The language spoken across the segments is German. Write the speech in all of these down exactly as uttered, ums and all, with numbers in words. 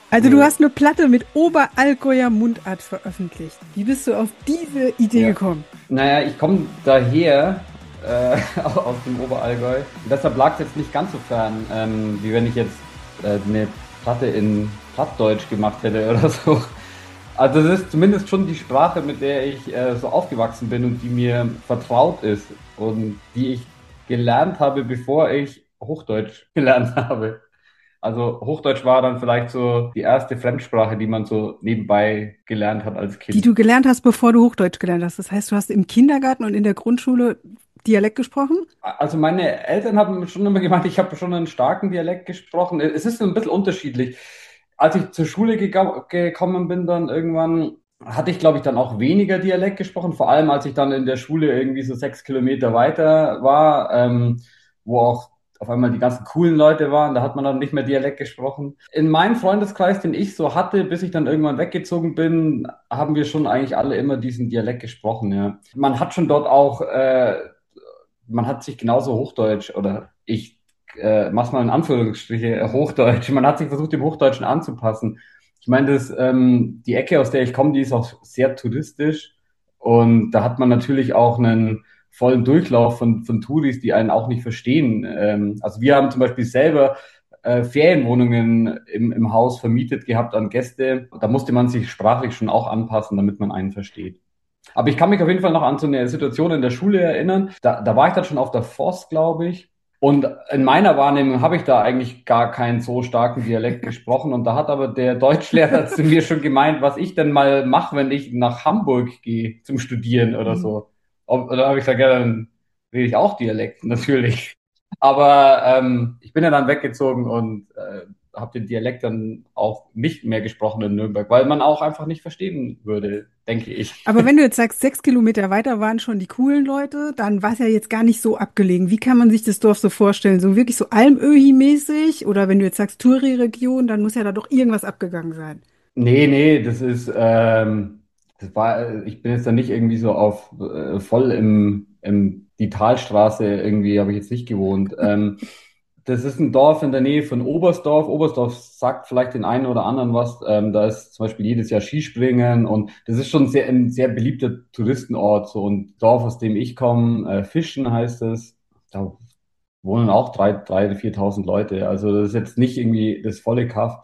Also du Cool. hast eine Platte mit Oberallgäuer Mundart veröffentlicht. Wie bist du auf diese Idee Ja. gekommen? Naja, ich komme daher äh, aus dem Oberallgäu. Und deshalb lag es jetzt nicht ganz so fern, ähm, wie wenn ich jetzt äh, eine Platte in Plattdeutsch gemacht hätte oder so. Also das ist zumindest schon die Sprache, mit der ich äh, so aufgewachsen bin und die mir vertraut ist und die ich gelernt habe, bevor ich Hochdeutsch gelernt habe. Also Hochdeutsch war dann vielleicht so die erste Fremdsprache, die man so nebenbei gelernt hat als Die Kind. du gelernt hast, bevor du Hochdeutsch gelernt hast. Das heißt, du hast im Kindergarten und in der Grundschule Dialekt gesprochen? Also meine Eltern haben schon immer gemeint, ich habe schon einen starken Dialekt gesprochen. Es ist so ein bisschen unterschiedlich. Als ich zur Schule gega- gekommen bin, dann irgendwann hatte ich, glaube ich, dann auch weniger Dialekt gesprochen. Vor allem, als ich dann in der Schule irgendwie so sechs Kilometer weiter war, ähm, wo auch auf einmal die ganzen coolen Leute waren. Da hat man dann nicht mehr Dialekt gesprochen. In meinem Freundeskreis, den ich so hatte, bis ich dann irgendwann weggezogen bin, haben wir schon eigentlich alle immer diesen Dialekt gesprochen, ja. Man hat schon dort auch äh, man hat sich genauso Hochdeutsch oder ich äh, mach's mal in Anführungsstriche äh, Hochdeutsch, man hat sich versucht, dem Hochdeutschen anzupassen. Ich meine, das, ähm, die Ecke, aus der ich komme, die ist auch sehr touristisch und da hat man natürlich auch einen vollen Durchlauf von, von Touris, die einen auch nicht verstehen. Ähm, also wir haben zum Beispiel selber äh, Ferienwohnungen im, im Haus vermietet gehabt an Gäste. Da musste man sich sprachlich schon auch anpassen, damit man einen versteht. Aber ich kann mich auf jeden Fall noch an so eine Situation in der Schule erinnern. Da, da war ich dann schon auf der Voss, glaube ich. Und in meiner Wahrnehmung habe ich da eigentlich gar keinen so starken Dialekt gesprochen. Und da hat aber der Deutschlehrer zu mir schon gemeint, was ich denn mal mache, wenn ich nach Hamburg gehe zum Studieren oder Mhm. so. Und da habe ich gesagt, ja, dann rede ich auch Dialekt, natürlich. Aber ähm, ich bin ja dann weggezogen und äh, habe den Dialekt dann auch nicht mehr gesprochen in Nürnberg, weil man auch einfach nicht verstehen würde, denke ich. Aber wenn du jetzt sagst, sechs Kilometer weiter waren schon die coolen Leute, dann war es ja jetzt gar nicht so abgelegen. Wie kann man sich das Dorf so vorstellen? So wirklich so Almöhi-mäßig? Oder wenn du jetzt sagst Touri-Region, dann muss ja da doch irgendwas abgegangen sein. Nee, nee, das ist, ähm, das war, ich bin jetzt da nicht irgendwie so auf äh, voll im, im die Talstraße irgendwie, habe ich jetzt nicht gewohnt. Ähm, das ist ein Dorf in der Nähe von Oberstdorf. Oberstdorf sagt vielleicht den einen oder anderen was. Ähm, da ist zum Beispiel jedes Jahr Skispringen und das ist schon sehr, ein sehr beliebter Touristenort. So ein Dorf, aus dem ich komme, äh, Fischen heißt es. Da wohnen auch drei, drei, viertausend Leute. Also das ist jetzt nicht irgendwie das volle Kaff.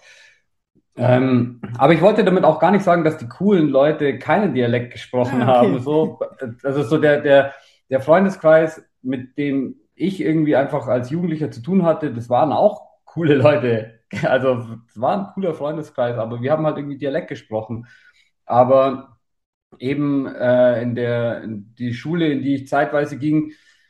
Ähm, aber ich wollte damit auch gar nicht sagen, dass die coolen Leute keinen Dialekt gesprochen Ah, haben. okay. So, also so der, der, der Freundeskreis, mit dem ich irgendwie einfach als Jugendlicher zu tun hatte, das waren auch coole Leute. Also es war ein cooler Freundeskreis, aber wir haben halt irgendwie Dialekt gesprochen. Aber eben äh, in der in die Schule, in die ich zeitweise ging,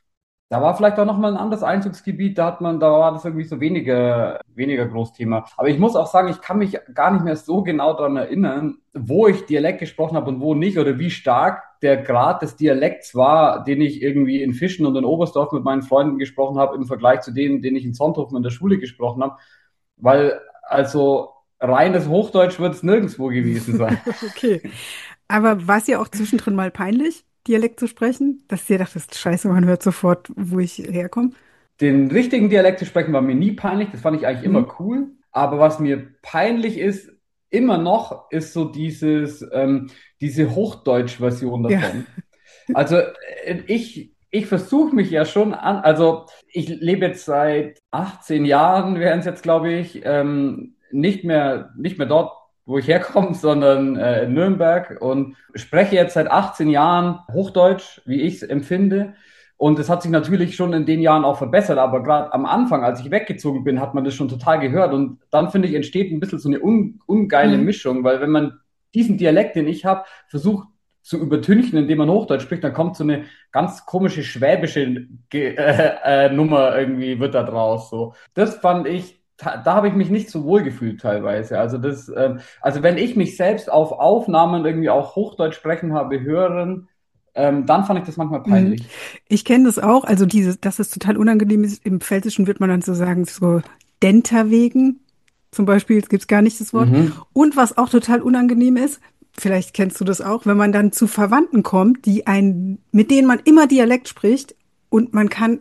da war vielleicht auch noch mal ein anderes Einzugsgebiet, da hat man, da war das irgendwie so weniger, weniger Großthema. Aber ich muss auch sagen, ich kann mich gar nicht mehr so genau daran erinnern, wo ich Dialekt gesprochen habe und wo nicht oder wie stark der Grad des Dialekts war, den ich irgendwie in Fischen und in Oberstdorf mit meinen Freunden gesprochen habe, im Vergleich zu dem, den ich in Sonthofen in der Schule gesprochen habe. Weil also reines Hochdeutsch wird es nirgendwo gewesen sein. Okay. Aber war es ja auch zwischendrin mal peinlich, Dialekt zu sprechen? Dass du dir dachtest, scheiße, man hört sofort, wo ich herkomme? Den richtigen Dialekt zu sprechen war mir nie peinlich, das fand ich eigentlich Hm? immer cool. Aber was mir peinlich ist, immer noch, ist so dieses, ähm, diese Hochdeutsch-Version Ja. davon. Also äh, ich, ich versuche mich ja schon an, also ich lebe jetzt seit achtzehn Jahren, wären es jetzt, glaube ich, ähm, nicht mehr, nicht mehr dort, wo ich herkomme, sondern äh, in Nürnberg und spreche jetzt seit achtzehn Jahren Hochdeutsch, wie ich es empfinde. Und es hat sich natürlich schon in den Jahren auch verbessert, aber gerade am Anfang, als ich weggezogen bin, hat man das schon total gehört. Und dann, finde ich, entsteht ein bisschen so eine un ungeile Hm. Mischung, weil wenn man diesen Dialekt, den ich habe, versucht zu übertünchen, indem man Hochdeutsch spricht, dann kommt so eine ganz komische schwäbische Ge äh, äh, Nummer irgendwie, wird da draus. So. Das fand ich, da, da habe ich mich nicht so wohl gefühlt teilweise. Also das, ähm, also wenn ich mich selbst auf Aufnahmen irgendwie auch Hochdeutsch sprechen habe hören, ähm, dann fand ich das manchmal Mhm. peinlich. Ich kenne das auch, also dieses, dass es total unangenehm ist. Im Pfälzischen wird man dann so sagen, so Denterwegen zum Beispiel, gibt es gar nicht das Wort. Mhm. Und was auch total unangenehm ist, vielleicht kennst du das auch, wenn man dann zu Verwandten kommt, die ein, mit denen man immer Dialekt spricht und man kann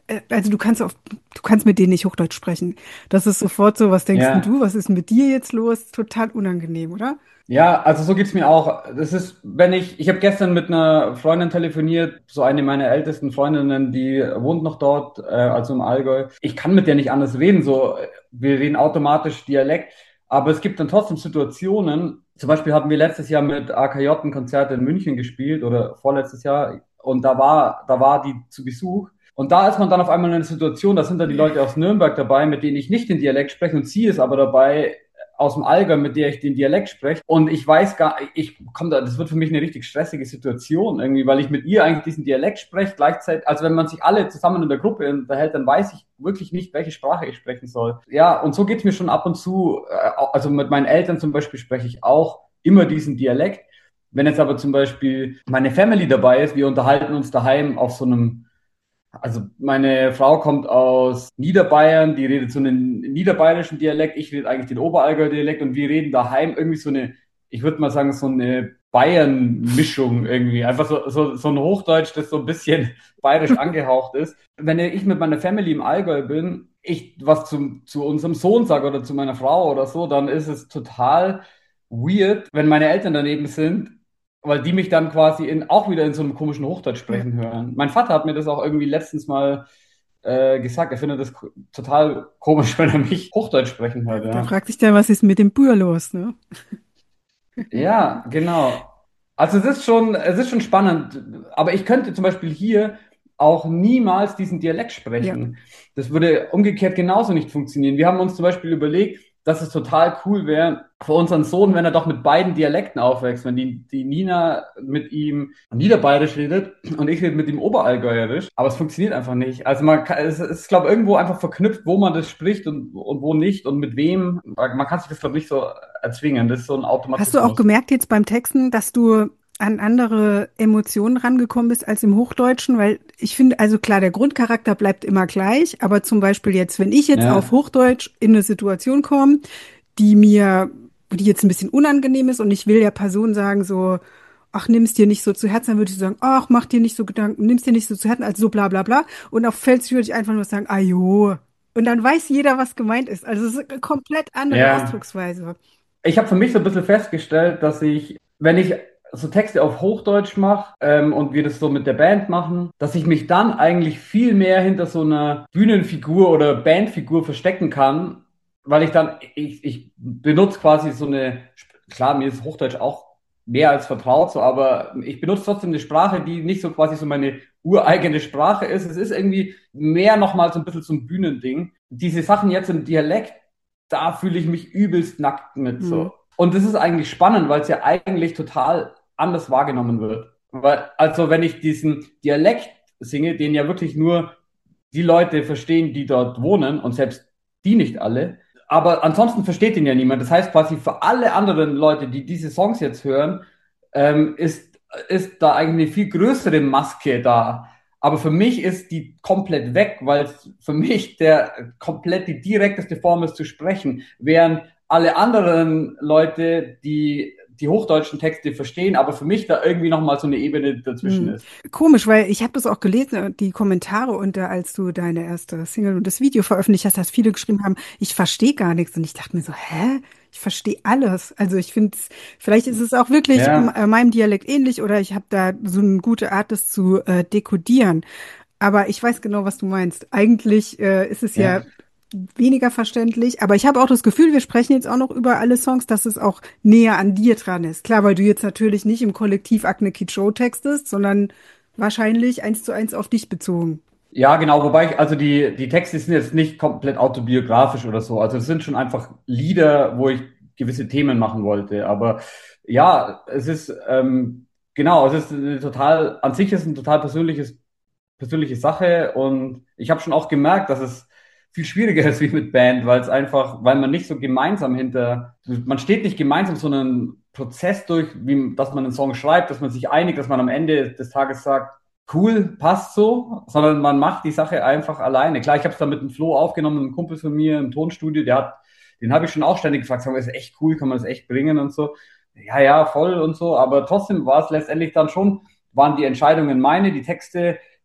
äh, also du kannst auf, du kannst mit denen nicht Hochdeutsch sprechen. Das ist sofort so, was denkst denn Ja. du, was ist mit dir jetzt los? Total unangenehm, oder? Ja, also so geht's mir auch. Das ist, wenn ich, ich habe gestern mit einer Freundin telefoniert, so eine meiner ältesten Freundinnen, die wohnt noch dort, äh, also im Allgäu. Ich kann mit der nicht anders reden, so, wir reden automatisch Dialekt, aber es gibt dann trotzdem Situationen, zum Beispiel hatten wir letztes Jahr mit A K J ein Konzert in München gespielt oder vorletztes Jahr und da war, da war die zu Besuch. Und da ist man dann auf einmal in einer Situation, da sind da die Leute aus Nürnberg dabei, mit denen ich nicht den Dialekt spreche und sie ist aber dabei, aus dem Allgäu, mit der ich den Dialekt spreche. Und ich weiß gar, ich komme da, das wird für mich eine richtig stressige Situation irgendwie, weil ich mit ihr eigentlich diesen Dialekt spreche, gleichzeitig, also wenn man sich alle zusammen in der Gruppe unterhält, dann weiß ich wirklich nicht, welche Sprache ich sprechen soll. Ja, und so geht's mir schon ab und zu, äh, also mit meinen Eltern zum Beispiel spreche ich auch immer diesen Dialekt. Wenn jetzt aber zum Beispiel meine Family dabei ist, wir unterhalten uns daheim auf so einem, also meine Frau kommt aus Niederbayern, die redet so einen niederbayerischen Dialekt, ich rede eigentlich den Oberallgäuer Dialekt und wir reden daheim irgendwie so eine, ich würde mal sagen, so eine Bayern-Mischung irgendwie. Einfach so, so, so ein Hochdeutsch, das so ein bisschen bayerisch angehaucht ist. Wenn ich mit meiner Family im Allgäu bin, ich was zu, zu unserem Sohn sage oder zu meiner Frau oder so, dann ist es total weird, wenn meine Eltern daneben sind, weil die mich dann quasi in, auch wieder in so einem komischen Hochdeutsch Ja. sprechen hören. Mein Vater hat mir das auch irgendwie letztens mal äh, gesagt. Er findet das ko- total komisch, wenn er mich Hochdeutsch sprechen hört, Da ja. fragt sich dann, was ist mit dem Bür los, ne? Ja, genau. Also es ist schon, es ist schon spannend. Aber ich könnte zum Beispiel hier auch niemals diesen Dialekt Ja. sprechen. Das würde umgekehrt genauso nicht funktionieren. Wir haben uns zum Beispiel überlegt, dass es total cool wäre für unseren Sohn, wenn er doch mit beiden Dialekten aufwächst, wenn die, die Nina mit ihm Niederbayerisch redet und ich rede mit ihm Oberallgäuerisch, aber es funktioniert einfach nicht. Also man kann, es ist, glaube ich, irgendwo einfach verknüpft, wo man das spricht und, und wo nicht und mit wem. Man kann sich das, glaube ich, nicht so erzwingen. Das ist so ein Hast du auch Automatismus. gemerkt jetzt beim Texten, dass du an andere Emotionen rangekommen bist als im Hochdeutschen? Weil ich finde, also klar, der Grundcharakter bleibt immer gleich, aber zum Beispiel jetzt, wenn ich jetzt auf Ja, Hochdeutsch in eine Situation komme, die mir, die jetzt ein bisschen unangenehm ist und ich will der Person sagen so, ach, nimm's dir nicht so zu Herzen, dann würde ich so sagen, ach, mach dir nicht so Gedanken, nimm's dir nicht so zu Herzen, also so bla bla bla. Und auf Fels würde ich einfach nur sagen, ah jo. Und dann weiß jeder, was gemeint ist. Also es ist eine komplett andere ja. Ausdrucksweise. Ich habe für mich so ein bisschen festgestellt, dass ich, wenn ich so Texte auf Hochdeutsch mache ähm, und wir das so mit der Band machen, dass ich mich dann eigentlich viel mehr hinter so einer Bühnenfigur oder Bandfigur verstecken kann, weil ich dann, ich, ich benutze quasi so eine, klar, mir ist Hochdeutsch auch mehr als vertraut, so, aber ich benutze trotzdem eine Sprache, die nicht so quasi so meine ureigene Sprache ist. Es ist irgendwie mehr nochmal so ein bisschen so ein Bühnending. Diese Sachen jetzt im Dialekt, da fühle ich mich übelst nackt mit Hm. so. Und das ist eigentlich spannend, weil es ja eigentlich total anders wahrgenommen wird. Weil, also wenn ich diesen Dialekt singe, den ja wirklich nur die Leute verstehen, die dort wohnen und selbst die nicht alle. Aber ansonsten versteht ihn ja niemand. Das heißt quasi für alle anderen Leute, die diese Songs jetzt hören, ähm, ist, ist da eigentlich eine viel größere Maske da. Aber für mich ist die komplett weg, weil es für mich der komplett die direkteste Form ist zu sprechen, während alle anderen Leute, die die hochdeutschen Texte verstehen, aber für mich da irgendwie nochmal so eine Ebene dazwischen Hm. ist. Komisch, weil ich habe das auch gelesen, die Kommentare unter, als du deine erste Single und das Video veröffentlicht hast, dass viele geschrieben haben, ich verstehe gar nichts. Und ich dachte mir so, hä? Ich verstehe alles. Also ich finde, vielleicht ist es auch wirklich m- Ja, äh, meinem Dialekt ähnlich oder ich habe da so eine gute Art, das zu äh, dekodieren. Aber ich weiß genau, was du meinst. Eigentlich äh, ist es ja ja. weniger verständlich, aber ich habe auch das Gefühl, wir sprechen jetzt auch noch über alle Songs, dass es auch näher an dir dran ist. Klar, weil du jetzt natürlich nicht im Kollektiv Agne Kid Show textest, sondern wahrscheinlich eins zu eins auf dich bezogen. Ja, genau, wobei ich, also die, die Texte sind jetzt nicht komplett autobiografisch oder so. Also es sind schon einfach Lieder, wo ich gewisse Themen machen wollte. Aber ja, es ist, ähm, genau, es ist eine total, an sich ist es ein total persönliches, persönliche Sache und ich habe schon auch gemerkt, dass es viel schwieriger ist wie mit Band, weil es einfach, weil man nicht so gemeinsam hinter, man steht nicht gemeinsam so einen Prozess durch, wie, dass man einen Song schreibt, dass man sich einigt, dass man am Ende des Tages sagt, cool, passt so, sondern man macht die Sache einfach alleine. Klar, ich habe es dann mit dem Flo aufgenommen, einem Kumpel von mir im Tonstudio, der hat, den habe ich schon auch ständig gefragt, sag mal, ist echt cool, kann man das echt bringen und so. Ja, ja, voll und so, aber trotzdem war es letztendlich dann schon, waren die Entscheidungen meine, die Texte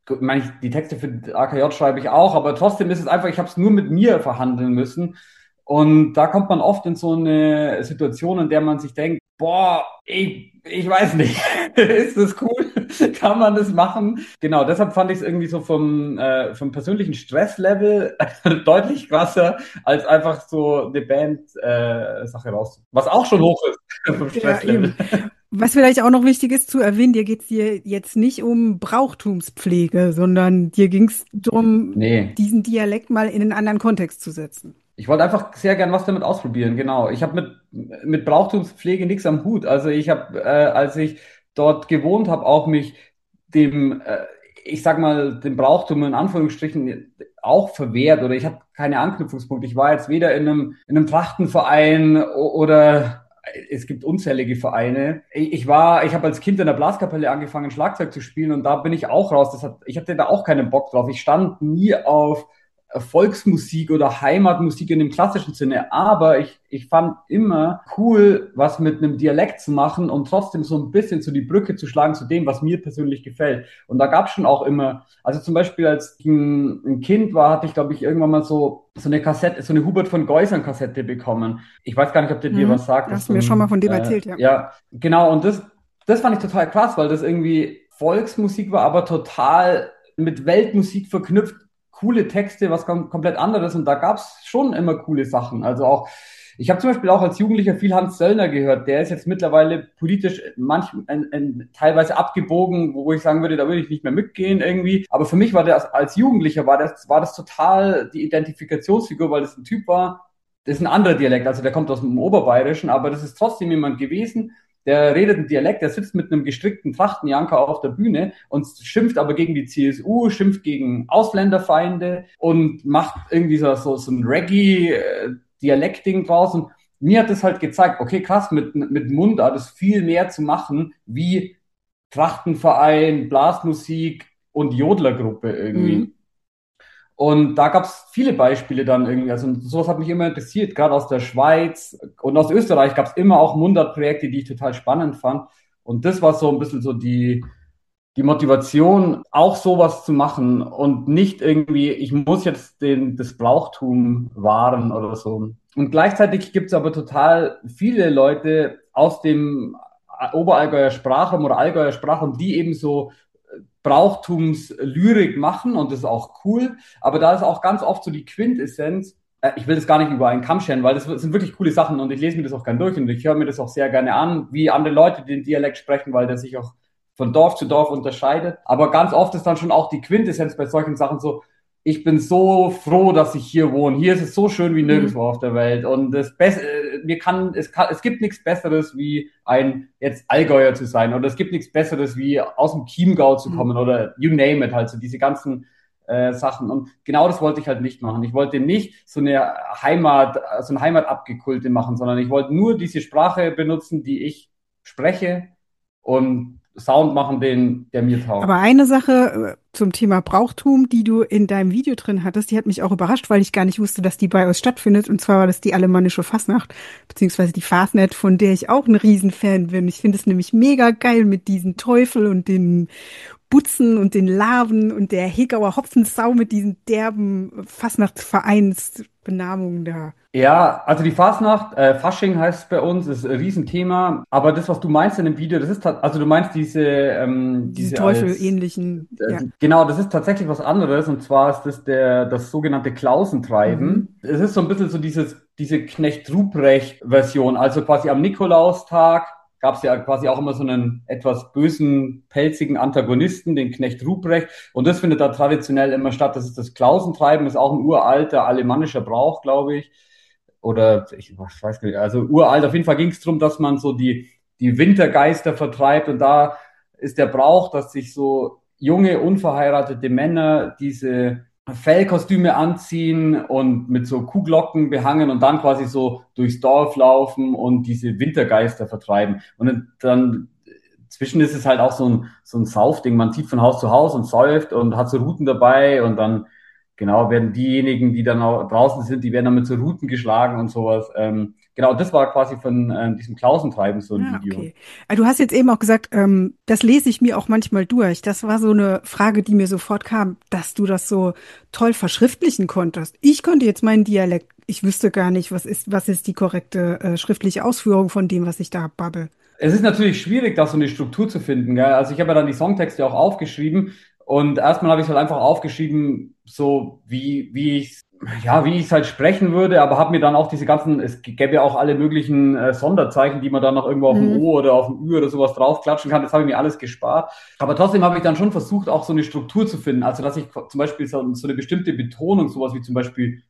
ich meine, ich- die Texte für A K J schreibe ich auch, aber trotzdem ist es einfach, ich habe es nur mit mir verhandeln müssen. Und da kommt man oft in so eine Situation, in der man sich denkt, boah, ich, ich weiß nicht, ist das cool? Kann man das machen? Genau, deshalb fand ich es irgendwie so vom, äh, vom persönlichen Stresslevel deutlich krasser, als einfach so eine Band-Sache raus. Was auch schon hoch ist vom Ja, Stresslevel. eben. Was vielleicht auch noch wichtig ist zu erwähnen, dir geht's dir jetzt nicht um Brauchtumspflege, sondern dir ging's darum, Nee. diesen Dialekt mal in einen anderen Kontext zu setzen. Ich wollte einfach sehr gern was damit ausprobieren, genau. Ich habe mit, mit Brauchtumspflege nichts am Hut. Also ich habe, äh, als ich dort gewohnt habe, auch mich dem, äh, ich sag mal, dem Brauchtum in Anführungsstrichen auch verwehrt oder ich habe keine Anknüpfungspunkte. Ich war jetzt weder in einem, in einem Trachtenverein o- oder es gibt unzählige Vereine. Ich, ich war, ich habe als Kind in der Blaskapelle angefangen, Schlagzeug zu spielen und da bin ich auch raus. Das hat, ich hatte da auch keinen Bock drauf. Ich stand nie auf Volksmusik oder Heimatmusik in dem klassischen Sinne, aber ich, ich fand immer cool, was mit einem Dialekt zu machen und trotzdem so ein bisschen so die Brücke zu schlagen zu dem, was mir persönlich gefällt. Und da gab es schon auch immer, also zum Beispiel als ich ein, ein Kind war, hatte ich, glaube ich, irgendwann mal so, so eine Kassette, so eine Hubert von Geusern Kassette bekommen. Ich weiß gar nicht, ob der dir Mhm. was sagt. Das ist Hast so mir schon mal ein, von dem äh, erzählt, ja. ja, genau, und das, das fand ich total krass, weil das irgendwie Volksmusik war, aber total mit Weltmusik verknüpft, coole Texte, was kom komplett anderes und da gab es schon immer coole Sachen. Also auch, ich habe zum Beispiel auch als Jugendlicher viel Hans Söllner gehört, der ist jetzt mittlerweile politisch manch, ein, ein, teilweise abgebogen, wo ich sagen würde, da würde ich nicht mehr mitgehen irgendwie. Aber für mich war der als Jugendlicher, war das, war das total die Identifikationsfigur, weil das ein Typ war, das ist ein anderer Dialekt, also der kommt aus dem Oberbayerischen, aber das ist trotzdem jemand gewesen, der redet einen Dialekt, der sitzt mit einem gestrickten Trachtenjanker auf der Bühne und schimpft aber gegen die C S U, schimpft gegen Ausländerfeinde und macht irgendwie so, so, so ein Reggae-Dialekt-Ding draus. Und mir hat das halt gezeigt, okay, krass, mit, mit Mundart ist viel mehr zu machen wie Trachtenverein, Blasmusik und Jodlergruppe Mhm. irgendwie. Und da gab es viele Beispiele dann irgendwie. Also sowas hat mich immer interessiert, gerade aus der Schweiz und aus Österreich gab es immer auch Mundart-Projekte, die ich total spannend fand. Und das war so ein bisschen so die, die Motivation, auch sowas zu machen und nicht irgendwie, ich muss jetzt den, das Brauchtum wahren oder so. Und gleichzeitig gibt es aber total viele Leute aus dem Oberallgäuer Sprachraum oder Allgäuer Sprachraum, die eben so Brauchtumslyrik machen und das ist auch cool. Aber da ist auch ganz oft so die Quintessenz, äh, ich will das gar nicht über einen Kamm scheren, weil das sind wirklich coole Sachen und ich lese mir das auch gerne durch und ich höre mir das auch sehr gerne an, wie andere Leute den Dialekt sprechen, weil der sich auch von Dorf zu Dorf unterscheidet. Aber ganz oft ist dann schon auch die Quintessenz bei solchen Sachen so, ich bin so froh, dass ich hier wohne. Hier ist es so schön wie Mhm. nirgendwo auf der Welt. Und das Beste, mir kann, es kann, es gibt nichts Besseres, wie ein jetzt Allgäuer zu sein. Oder es gibt nichts Besseres, wie aus dem Chiemgau zu Mhm. kommen oder you name it, halt so diese ganzen äh, Sachen. Und genau das wollte ich halt nicht machen. Ich wollte nicht so eine Heimat, so ein Heimatabgekulte machen, sondern ich wollte nur diese Sprache benutzen, die ich spreche und Sound machen, den, der mir Aber taugt. eine Sache äh, zum Thema Brauchtum, die du in deinem Video drin hattest, die hat mich auch überrascht, weil ich gar nicht wusste, dass die bei uns stattfindet. Und zwar war das die alemannische Fasnacht, beziehungsweise die Fasnet, von der ich auch ein Riesenfan bin. Ich finde es nämlich mega geil mit diesen Teufel und den Butzen und den Larven und der Hegauer Hopfensau mit diesen derben Fastnachtsvereinsbenamungen da. Ja, also die Fasnacht, äh, Fasching heißt es bei uns, ist ein Riesenthema. Aber das, was du meinst in dem Video, das ist, tat- also du meinst diese, ähm, Diese diese als, Teufel-ähnlichen, äh, ja. genau, das ist tatsächlich was anderes. Und zwar ist das der, das sogenannte Mhm. Klausentreiben. Es ist so ein bisschen so dieses, diese Knecht-Ruprecht-Version. Also quasi am Nikolaustag gab es ja quasi auch immer so einen etwas bösen, pelzigen Antagonisten, den Knecht Ruprecht. Und das findet da traditionell immer statt. Das ist das Klausentreiben, ist auch ein uralter alemannischer Brauch, glaube ich oder ich weiß nicht, also uralt. Auf jeden Fall ging es darum, dass man so die, die Wintergeister vertreibt und da ist der Brauch, dass sich so junge, unverheiratete Männer diese Fellkostüme anziehen und mit so Kuhglocken behangen und dann quasi so durchs Dorf laufen und diese Wintergeister vertreiben. Und dann zwischen ist es halt auch so ein, so ein Saufding. Man zieht von Haus zu Haus und säuft und hat so Routen dabei und dann genau werden diejenigen, die dann auch draußen sind, die werden dann mit so Routen geschlagen und sowas. Ähm, genau, das war quasi von ähm, diesem Klausentreiben so ein Ja, Video. okay. Ah, du hast jetzt eben auch gesagt, ähm, das lese ich mir auch manchmal durch. Das war so eine Frage, die mir sofort kam, dass du das so toll verschriftlichen konntest. Ich könnte jetzt meinen Dialekt, ich wüsste gar nicht, was ist, was ist die korrekte äh, schriftliche Ausführung von dem, was ich da babbel. Es ist natürlich schwierig, da so eine Struktur zu finden, gell? Also ich habe ja dann die Songtexte auch aufgeschrieben und erstmal habe ich es halt einfach aufgeschrieben, so wie, wie ich ja, wie ich es halt sprechen würde, aber habe mir dann auch diese ganzen, es gäbe ja auch alle möglichen äh, Sonderzeichen, die man dann noch irgendwo auf dem Mhm. O oder auf dem Ü oder sowas draufklatschen kann. Das habe ich mir alles gespart. Aber trotzdem habe ich dann schon versucht, auch so eine Struktur zu finden. Also, dass ich zum Beispiel so, so eine bestimmte Betonung, sowas wie zum Beispiel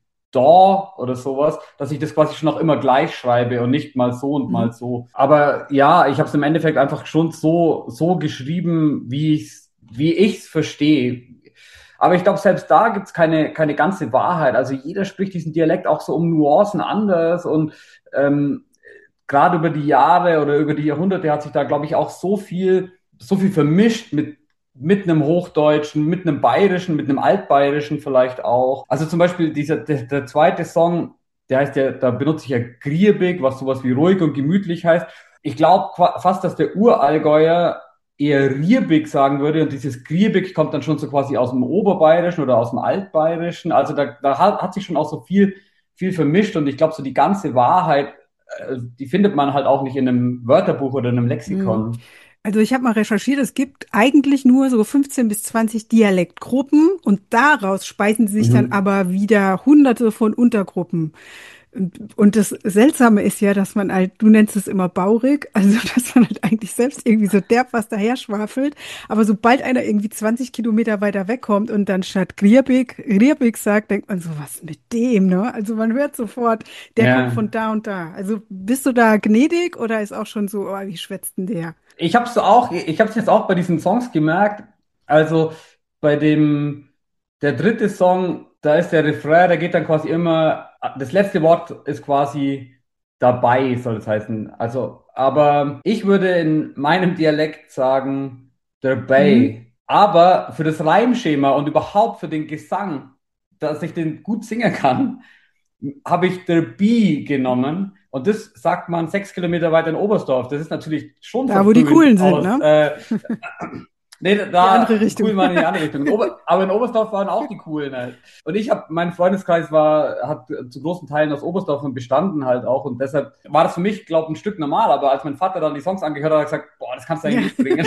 da oder sowas, dass ich das quasi schon auch immer gleich schreibe und nicht mal so und Mhm. mal so. Aber ja, ich habe es im Endeffekt einfach schon so, so geschrieben, wie ich's, wie ich's verstehe. Aber ich glaube, selbst da gibt's keine, keine ganze Wahrheit. Also jeder spricht diesen Dialekt auch so um Nuancen anders und ähm, gerade über die Jahre oder über die Jahrhunderte hat sich da, glaube ich, auch so viel, so viel vermischt mit, mit einem Hochdeutschen, mit einem Bayerischen, mit einem Altbayerischen vielleicht auch. Also zum Beispiel dieser, der, der zweite Song, der heißt ja, da benutze ich ja Griebig, was sowas wie ruhig und gemütlich heißt. Ich glaube fast, dass der Urallgäuer eher Riebig sagen würde und dieses Griebig kommt dann schon so quasi aus dem Oberbayerischen oder aus dem Altbayerischen. Also da, da hat, hat sich schon auch so viel, viel vermischt und ich glaube, so die ganze Wahrheit äh, die findet man halt auch nicht in einem Wörterbuch oder in einem Mhm. Lexikon. Also ich habe mal recherchiert, es gibt eigentlich nur so fünfzehn bis zwanzig Dialektgruppen und daraus speisen sich dann Mhm. aber wieder hunderte von Untergruppen. Und, und das Seltsame ist ja, dass man halt, du nennst es immer baurig, also dass man halt eigentlich selbst irgendwie so derb was daher schwafelt. Aber sobald einer irgendwie zwanzig Kilometer weiter wegkommt und dann statt Rierbig, Rierbig sagt, denkt man so, was mit dem, ne? Also man hört sofort, der kommt Ja. von da und da. Also bist du da gnädig oder ist auch schon so, oh, wie schwätzt denn der? Ich habe es auch, ich habe es jetzt auch bei diesen Songs gemerkt. Also bei dem, der dritte Song, da ist der Refrain, der geht dann quasi immer, das letzte Wort ist quasi dabei, soll es heißen. Also, aber ich würde in meinem Dialekt sagen, Mhm. dabei. Aber für das Reimschema und überhaupt für den Gesang, dass ich den gut singen kann, habe ich der B genommen und das sagt man sechs Kilometer weiter in Oberstdorf. Das ist natürlich schon Da, wo die verfrüht Coolen sind, aus, ne? äh, nee, Die andere da Richtung. cool waren in die andere Richtung. In Ober, aber in Oberstdorf waren auch die coolen halt. Und ich habe, mein Freundeskreis war, hat zu großen Teilen aus Oberstdorf bestanden halt auch und deshalb war das für mich, glaube ich, ein Stück normal. Aber als mein Vater dann die Songs angehört hat, hat er gesagt, boah, das kannst du Ja. eigentlich nicht bringen.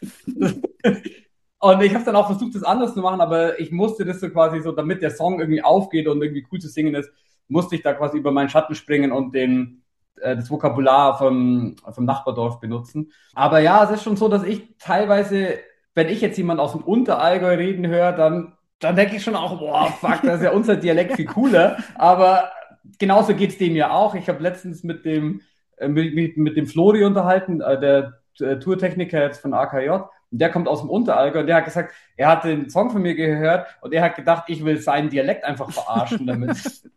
Und ich habe dann auch versucht, das anders zu machen, aber ich musste das so quasi so, damit der Song irgendwie aufgeht und irgendwie cool zu singen ist, musste ich da quasi über meinen Schatten springen und den, äh, das Vokabular vom, vom Nachbardorf benutzen. Aber ja, es ist schon so, dass ich teilweise, wenn ich jetzt jemand aus dem Unterallgäu reden höre, dann, dann denke ich schon auch, boah, fuck, das ist ja unser Dialekt viel cooler. Aber genauso geht's dem ja auch. Ich habe letztens mit dem, äh, mit, mit, mit dem Flori unterhalten, äh, der äh, Tourtechniker jetzt von A K J. Und der kommt aus dem Unterallgäu und der hat gesagt, er hat den Song von mir gehört und er hat gedacht, ich will seinen Dialekt einfach verarschen damit.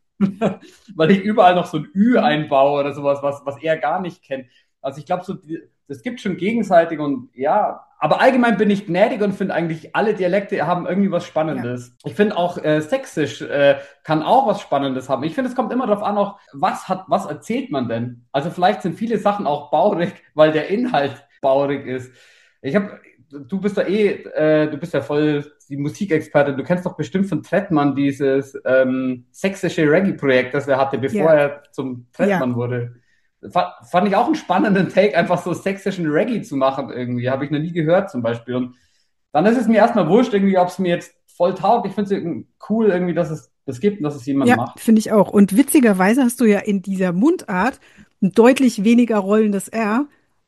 Weil ich überall noch so ein Ü einbaue oder sowas, was, was er gar nicht kennt. Also ich glaube, so, das gibt schon gegenseitig und ja, aber allgemein bin ich gnädig und finde eigentlich, alle Dialekte haben irgendwie was Ja. Spannendes. Ich finde auch äh, Sächsisch äh, kann auch was Spannendes haben. Ich finde, es kommt immer darauf an, auch was hat, was erzählt man denn? Also vielleicht sind viele Sachen auch baurig, weil der Inhalt baurig ist. Ich habe Du bist da eh, äh, du bist ja voll die Musikexpertin. Du kennst doch bestimmt von Trettmann dieses ähm, sächsische Reggae-Projekt, das er hatte, bevor Ja, er zum ja. Trettmann wurde. Fa- Fand ich auch einen spannenden Take, einfach so sächsischen Reggae zu machen irgendwie. Habe ich noch nie gehört zum Beispiel. Und dann ist es mir erstmal wurscht, irgendwie, ob es mir jetzt voll taugt. Ich finde es cool irgendwie, dass es das gibt und dass es jemand Ja, macht. finde ich auch. Und witzigerweise hast du ja in dieser Mundart ein deutlich weniger rollendes R,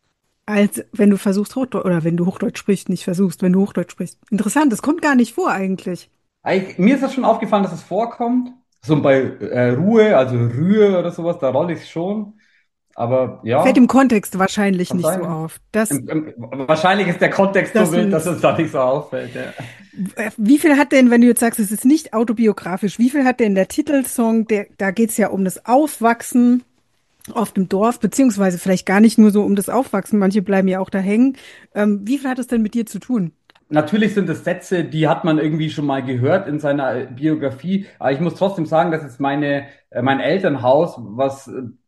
als wenn du versuchst, Hochdeutsch, oder wenn du Hochdeutsch sprichst, nicht versuchst, wenn du Hochdeutsch sprichst. Interessant, das kommt gar nicht vor eigentlich. Eigentlich, mir ist das schon aufgefallen, dass es vorkommt. So bei äh, Ruhe, also Rühe oder sowas, da rolle ich es schon. Aber Fällt im ja, Kontext wahrscheinlich kann nicht so sein. auf. Das, Im, im, wahrscheinlich ist der Kontext so das wild, dass uns, es da nicht so auffällt. Ja. äh, wie viel hat denn, wenn du jetzt sagst, es ist nicht autobiografisch, wie viel hat denn der Titelsong, der, da geht es ja um das Aufwachsen auf dem Dorf, beziehungsweise vielleicht gar nicht nur so um das Aufwachsen, manche bleiben ja auch da hängen. Ähm, wie viel hat es denn mit dir zu tun? Natürlich sind es Sätze, die hat man irgendwie schon mal gehört in seiner Biografie. Aber ich muss trotzdem sagen, dass es meine, äh, mein Elternhaus, was äh,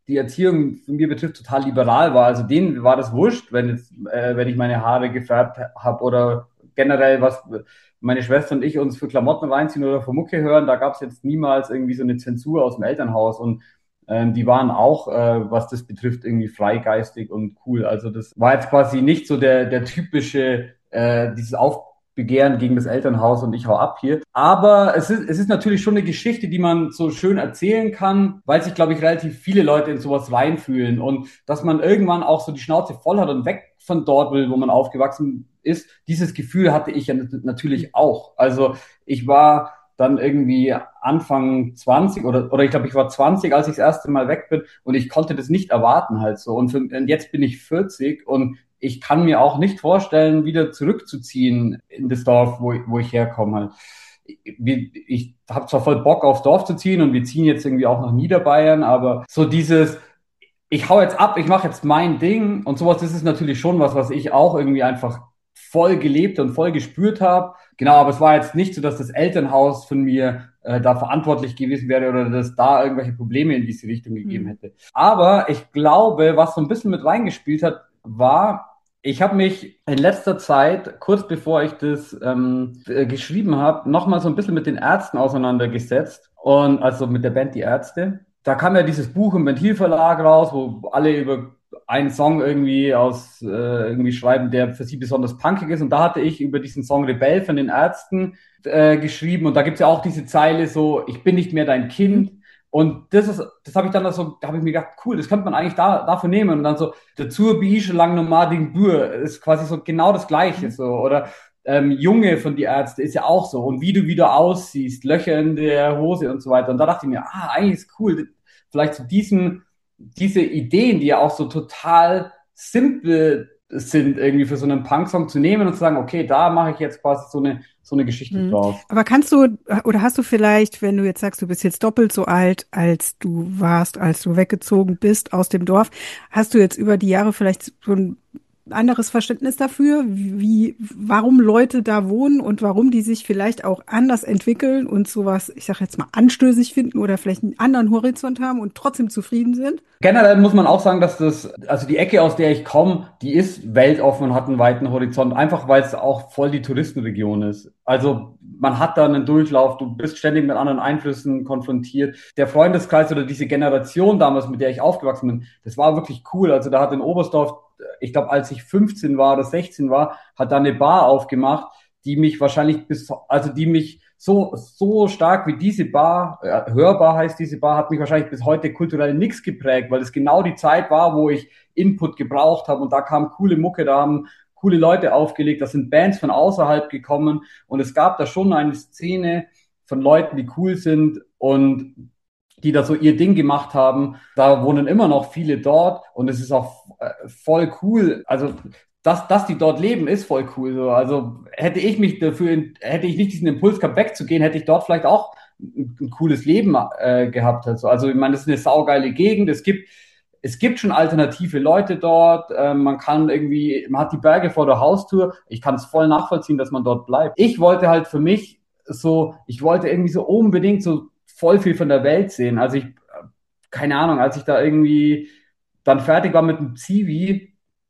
die Erziehung von mir betrifft, total liberal war. Also denen war das wurscht, wenn jetzt, äh, wenn ich meine Haare gefärbt habe oder generell was meine Schwester und ich uns für Klamotten reinziehen oder für Mucke hören. Da gab es jetzt niemals irgendwie so eine Zensur aus dem Elternhaus und ähm, die waren auch, äh, was das betrifft, irgendwie freigeistig und cool. Also das war jetzt quasi nicht so der, der typische, äh, dieses Aufbegehren gegen das Elternhaus und ich hau ab hier. Aber es ist, es ist natürlich schon eine Geschichte, die man so schön erzählen kann, weil sich, glaube ich, relativ viele Leute in sowas reinfühlen und dass man irgendwann auch so die Schnauze voll hat und weg von dort will, wo man aufgewachsen ist. Dieses Gefühl hatte ich ja natürlich auch. Also ich war dann irgendwie Anfang zwanzig oder, oder ich glaube, ich war zwanzig, als ich das erste Mal weg bin und ich konnte das nicht erwarten halt so. Und, für, und jetzt bin ich vierzig und ich kann mir auch nicht vorstellen, wieder zurückzuziehen in das Dorf, wo, wo ich herkomme halt. Ich, ich habe zwar voll Bock aufs Dorf zu ziehen und wir ziehen jetzt irgendwie auch nach Niederbayern, aber so dieses, ich hau jetzt ab, ich mache jetzt mein Ding und sowas, das ist natürlich schon was, was ich auch irgendwie einfach voll gelebt und voll gespürt habe. Genau, aber es war jetzt nicht so, dass das Elternhaus von mir äh, da verantwortlich gewesen wäre oder dass da irgendwelche Probleme in diese Richtung gegeben hätte. Aber ich glaube, was so ein bisschen mit reingespielt hat, war, ich habe mich in letzter Zeit, kurz bevor ich das ähm, äh, geschrieben habe, nochmal so ein bisschen mit den Ärzten auseinandergesetzt und also mit der Band Die Ärzte. Da kam ja dieses Buch im Ventilverlag raus, wo alle über einen Song irgendwie aus äh, irgendwie schreiben, der für sie besonders punkig ist. Und da hatte ich über diesen Song Rebell von den Ärzten äh, geschrieben. Und da gibt's ja auch diese Zeile so, ich bin nicht mehr dein Kind. Und das ist, das habe ich dann so, da habe ich mir gedacht, cool, das könnte man eigentlich da dafür nehmen. Und dann so, dazu bin ich schon lang normal den Bür, ist quasi so genau das Gleiche. So. Oder ähm, Junge von die Ärzte ist ja auch so. Und wie du wieder aussiehst, Löcher in der Hose und so weiter. Und da dachte ich mir, ah, eigentlich ist cool, vielleicht zu diesen diese Ideen, die ja auch so total simpel sind, irgendwie für so einen Punk-Song zu nehmen und zu sagen, okay, da mache ich jetzt quasi so eine, so eine Geschichte Mhm. draus. Aber kannst du, oder hast du vielleicht, wenn du jetzt sagst, du bist jetzt doppelt so alt, als du warst, als du weggezogen bist aus dem Dorf, hast du jetzt über die Jahre vielleicht so ein anderes Verständnis dafür, wie, warum Leute da wohnen und warum die sich vielleicht auch anders entwickeln und sowas, ich sag jetzt mal, anstößig finden oder vielleicht einen anderen Horizont haben und trotzdem zufrieden sind? Generell muss man auch sagen, dass das, also die Ecke, aus der ich komme, die ist weltoffen und hat einen weiten Horizont, einfach weil es auch voll die Touristenregion ist. Also man hat da einen Durchlauf, du bist ständig mit anderen Einflüssen konfrontiert. Der Freundeskreis oder diese Generation damals, mit der ich aufgewachsen bin, das war wirklich cool. Also da hat in Oberstdorf, ich glaube, als ich fünfzehn war oder sechzehn war, hat da eine Bar aufgemacht, die mich wahrscheinlich bis, also die mich so, so stark wie diese Bar, äh, hörbar heißt diese Bar, hat mich wahrscheinlich bis heute kulturell nichts geprägt, weil es genau die Zeit war, wo ich Input gebraucht habe und da kam coole Mucke, da haben coole Leute aufgelegt, da sind Bands von außerhalb gekommen und es gab da schon eine Szene von Leuten, die cool sind und die da so ihr Ding gemacht haben. Da wohnen immer noch viele dort und es ist auch äh, voll cool. Also dass, dass die dort leben, ist voll cool. So. Also hätte ich mich dafür, hätte ich nicht diesen Impuls gehabt, wegzugehen, hätte ich dort vielleicht auch ein, ein cooles Leben äh, gehabt. Also, also ich meine, das ist eine saugeile Gegend. Es gibt, es gibt schon alternative Leute dort. Äh, man kann irgendwie, man hat die Berge vor der Haustür. Ich kann es voll nachvollziehen, dass man dort bleibt. Ich wollte halt für mich so, ich wollte irgendwie so unbedingt so voll viel von der Welt sehen. Also ich, keine Ahnung, als ich da irgendwie dann fertig war mit dem Zivi,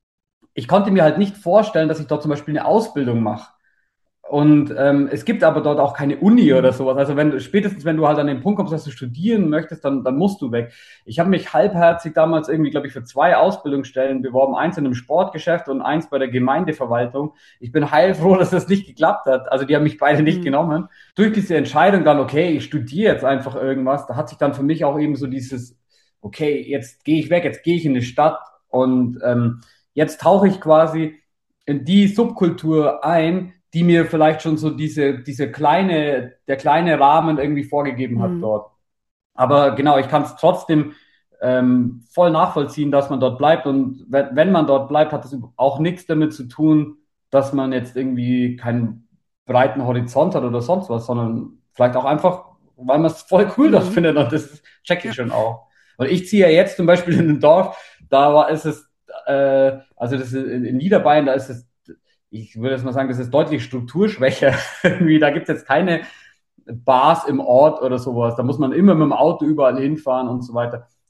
ich konnte mir halt nicht vorstellen, dass ich dort zum Beispiel eine Ausbildung mache. Und ähm, es gibt aber dort auch keine Uni oder sowas. Also wenn spätestens wenn du halt an den Punkt kommst, dass du studieren möchtest, dann, dann musst du weg. Ich habe mich halbherzig damals irgendwie, glaube ich, für zwei Ausbildungsstellen beworben. Eins in einem Sportgeschäft und eins bei der Gemeindeverwaltung. Ich bin heilfroh, dass das nicht geklappt hat. Also die haben mich beide nicht mhm. genommen. Durch diese Entscheidung dann, okay, ich studiere jetzt einfach irgendwas, da hat sich dann für mich auch eben so dieses, okay, jetzt gehe ich weg, jetzt gehe ich in eine Stadt und ähm, jetzt tauche ich quasi in die Subkultur ein, die mir vielleicht schon so diese, diese kleine, der kleine Rahmen irgendwie vorgegeben hat mhm. dort. Aber genau, ich kann es trotzdem ähm, voll nachvollziehen, dass man dort bleibt. Und wenn, wenn man dort bleibt, hat das auch nichts damit zu tun, dass man jetzt irgendwie keinen breiten Horizont hat oder sonst was, sondern vielleicht auch einfach, weil man es voll cool mhm. dort findet. Und das check ich ja. schon auch. Und ich ziehe ja jetzt zum Beispiel in ein Dorf, da war, ist es, äh, also das ist in, in Niederbayern, da ist es, ich würde jetzt mal sagen, das ist deutlich strukturschwächer. Irgendwie, da gibt es jetzt keine Bars im Ort oder sowas. Da muss man immer mit dem Auto überall hinfahren und so weiter.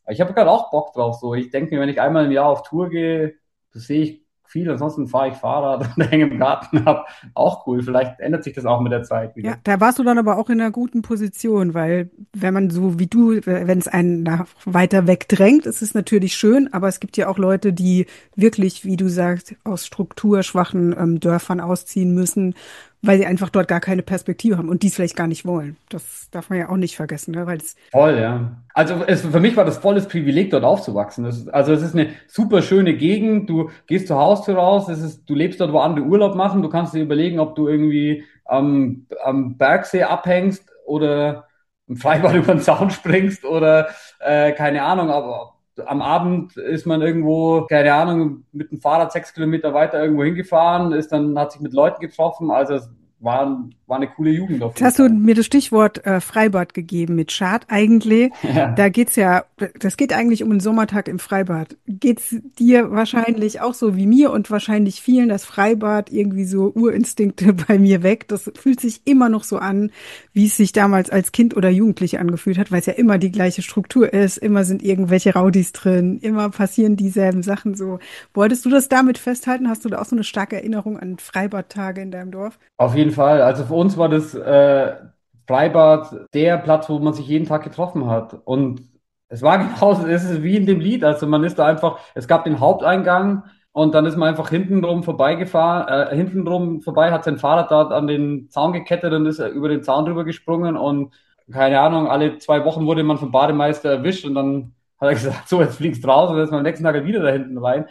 Ich habe gerade auch Bock drauf. So, ich denke mir, wenn ich einmal im Jahr auf Tour gehe, das sehe ich viel. Ansonsten fahre ich Fahrrad und hänge im Garten ab. Auch cool. Vielleicht ändert sich das auch mit der Zeit Ja, wieder. da warst du dann aber auch in einer guten Position, weil wenn man so wie du, wenn es einen nach weiter weg drängt, ist es natürlich schön, aber es gibt ja auch Leute, die wirklich, wie du sagst, aus strukturschwachen ähm, Dörfern ausziehen müssen, weil sie einfach dort gar keine Perspektive haben und dies vielleicht gar nicht wollen. Das darf man ja auch nicht vergessen, ne? Weil es, Voll, ja. Also es, für mich war das volles Privileg, dort aufzuwachsen. Das ist, also es ist eine super schöne Gegend. Du gehst zur Haustür raus, es ist, du lebst dort, wo andere Urlaub machen. Du kannst dir überlegen, ob du irgendwie am, am Bergsee abhängst oder im Freibad über den Zaun springst oder äh, keine Ahnung, aber am Abend ist man irgendwo, keine Ahnung, mit dem Fahrrad sechs Kilometer weiter irgendwo hingefahren, ist dann, hat sich mit Leuten getroffen. Also es war, war eine coole Jugend auf Jetzt jeden hast du Fall. mir das Stichwort äh, Freibad gegeben mit Schad. Eigentlich, da Ja. geht's ja, das geht eigentlich um einen Sommertag im Freibad. Geht's dir wahrscheinlich auch so wie mir und wahrscheinlich vielen das Freibad irgendwie so Urinstinkte bei mir weg. Das fühlt sich immer noch so an, wie es sich damals als Kind oder Jugendliche angefühlt hat, weil es ja immer die gleiche Struktur ist. Immer sind irgendwelche Rowdies drin, immer passieren dieselben Sachen so. Wolltest du das damit festhalten? Hast du da auch so eine starke Erinnerung an Freibadtage in deinem Dorf? Auf jeden Fall. Also für uns war das äh, Freibad der Platz, wo man sich jeden Tag getroffen hat. Und es war genauso, es ist wie in dem Lied. Also man ist da einfach, es gab den Haupteingang und dann ist man einfach hintenrum vorbeigefahren, äh, hintenrum vorbei, hat sein Fahrrad dort an den Zaun gekettet und ist über den Zaun drüber gesprungen und keine Ahnung, alle zwei Wochen wurde man vom Bademeister erwischt und dann hat er gesagt, so, jetzt fliegst du raus und dann ist man am nächsten Tag halt wieder da hinten rein.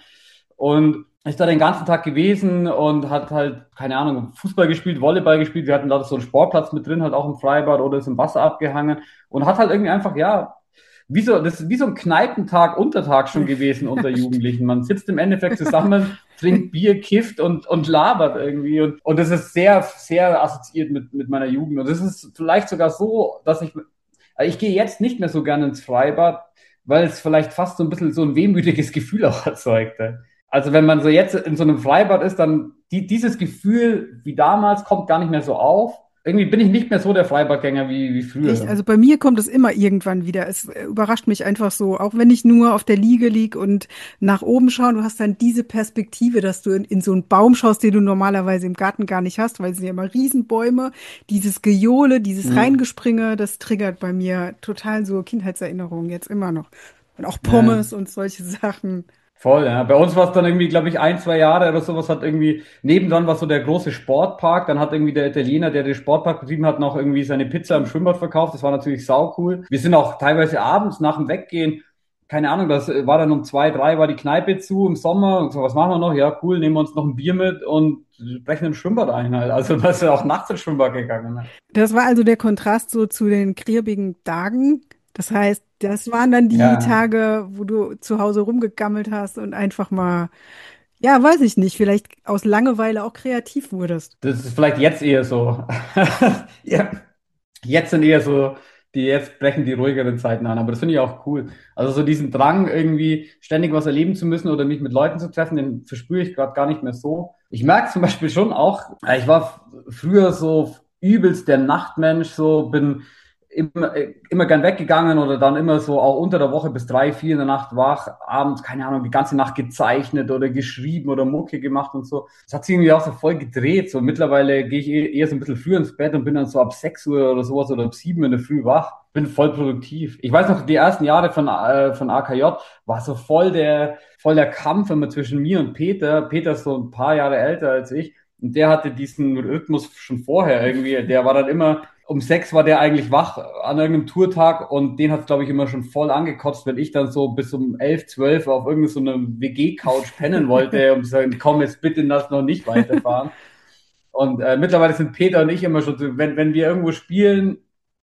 Und ist da den ganzen Tag gewesen und hat halt, keine Ahnung, Fußball gespielt, Volleyball gespielt. Wir hatten da so einen Sportplatz mit drin, halt auch im Freibad oder ist im Wasser abgehangen und hat halt irgendwie einfach, ja, wie so, das ist wie so ein Kneipentag, Untertag schon gewesen unter Jugendlichen. Man sitzt im Endeffekt zusammen, trinkt Bier, kifft und, und labert irgendwie. Und, und das ist sehr, sehr assoziiert mit, mit meiner Jugend. Und das ist vielleicht sogar so, dass ich, also ich gehe jetzt nicht mehr so gerne ins Freibad, weil es vielleicht fast so ein bisschen so ein wehmütiges Gefühl auch erzeugte. Also wenn man so jetzt in so einem Freibad ist, dann die, dieses Gefühl wie damals kommt gar nicht mehr so auf. Irgendwie bin ich nicht mehr so der Freibadgänger wie, wie Echt, früher. also bei mir kommt es immer irgendwann wieder. Es äh, überrascht mich einfach so, auch wenn ich nur auf der Liege lieg und nach oben schaue, du hast dann diese Perspektive, dass du in, in so einen Baum schaust, den du normalerweise im Garten gar nicht hast, weil es sind ja immer Riesenbäume. Dieses Gejohle, dieses Mhm. Reingespringe, das triggert bei mir total so Kindheitserinnerungen jetzt immer noch. Und auch Ja, Pommes und solche Sachen. voll, ja. Bei uns war es dann irgendwie, glaube ich, ein, zwei Jahre oder sowas hat irgendwie, nebendran war so der große Sportpark, dann hat irgendwie der Italiener, der den Sportpark betrieben hat, noch irgendwie seine Pizza im Schwimmbad verkauft. Das war natürlich sau cool. Wir sind auch teilweise abends nach dem Weggehen, keine Ahnung, das war dann um zwei, drei war die Kneipe zu im Sommer und so, was machen wir noch? Ja, cool, nehmen wir uns noch ein Bier mit und brechen im Schwimmbad ein halt. Also da ist ja auch nachts ins Schwimmbad gegangen. Ne? Das war also der Kontrast so zu den kribbigen Tagen. Das heißt, das waren dann die Ja, Tage, wo du zu Hause rumgegammelt hast und einfach mal, ja, weiß ich nicht, vielleicht aus Langeweile auch kreativ wurdest. das ist vielleicht jetzt eher so. Ja, jetzt sind eher so, die jetzt brechen die ruhigeren Zeiten an, aber das finde ich auch cool. Also so diesen Drang, irgendwie ständig was erleben zu müssen oder mich mit Leuten zu treffen, den verspüre ich gerade gar nicht mehr so. Ich merke zum Beispiel schon auch, äh, ich war f- früher so übelst der Nachtmensch, so bin immer, äh, immer gern weggegangen oder dann immer so auch unter der Woche bis drei, vier in der Nacht wach, abends, keine Ahnung, die ganze Nacht gezeichnet oder geschrieben oder Mucke gemacht und so. Das hat sich irgendwie auch so voll gedreht. So mittlerweile gehe ich eh- eher so ein bisschen früher ins Bett und bin dann so ab sechs Uhr oder sowas oder ab sieben in der Früh wach. Bin voll produktiv. Ich weiß noch, die ersten Jahre von, äh, von A K J war so voll der, voll der Kampf immer zwischen mir und Peter. Peter ist so ein paar Jahre älter als ich. Und der hatte diesen Rhythmus schon vorher irgendwie. Der war dann immer, um sechs war der eigentlich wach an irgendeinem Tourtag und den hat es, glaube ich, immer schon voll angekotzt, wenn ich dann so bis um elf, zwölf auf irgendeiner so einer W G-Couch pennen wollte und sagen, komm jetzt bitte lass noch nicht weiterfahren. Und äh, mittlerweile sind Peter und ich immer schon so, wenn, wenn wir irgendwo spielen